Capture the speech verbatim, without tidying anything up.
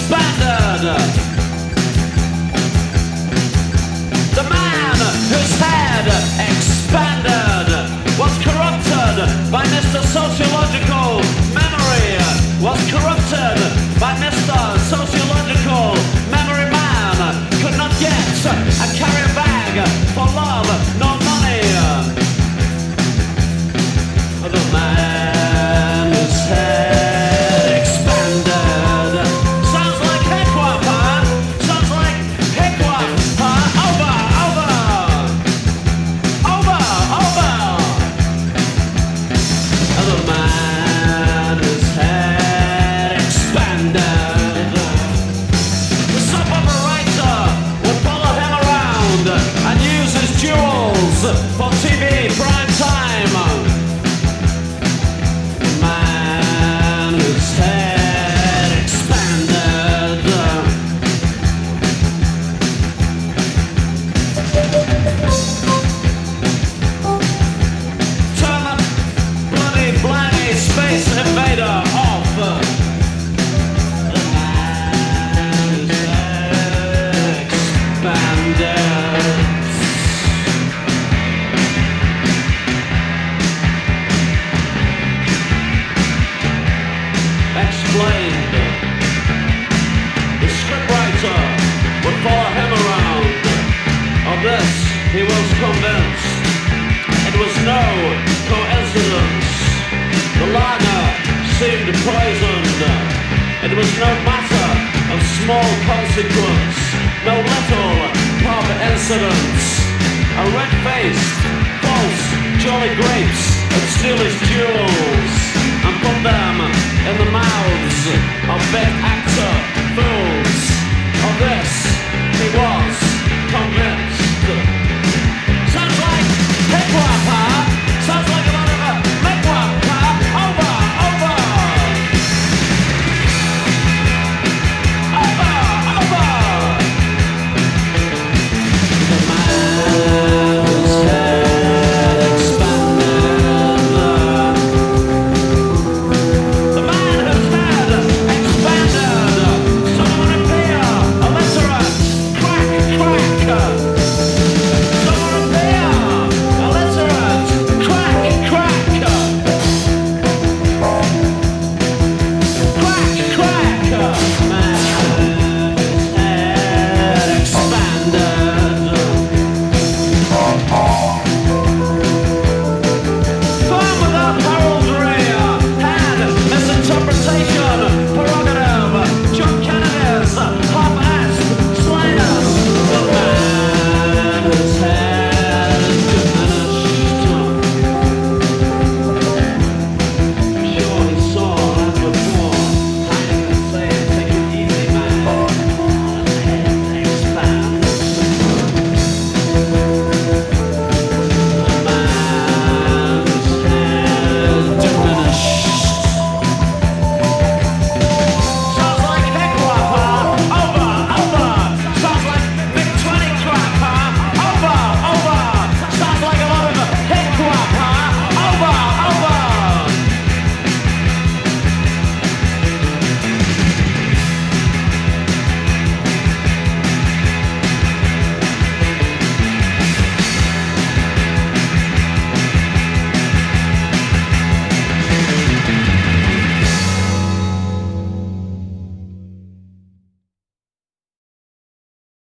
expanded. The man whose head expanded was corrupted by Mister Sociological Memory, was corrupted by Mister Sociological Memory Man, could not get a carrier bag for love, no money. The man whose head expanded. Sounds like Hickwap, huh? Sounds like Hickwap, huh? Over, over, over, over. The man whose head expanded. The soap operator would follow him around and use his jewels for T V prime time. Space invader off. The man whose head expanded. Explained. The scriptwriter would follow him around. Of this he was convinced. It was no coincidence. The lager seemed poisoned. It was no matter of small consequence, no little pub incidents. A red-faced, false, jolly grapes would steal his jewels and put them in the mouths of big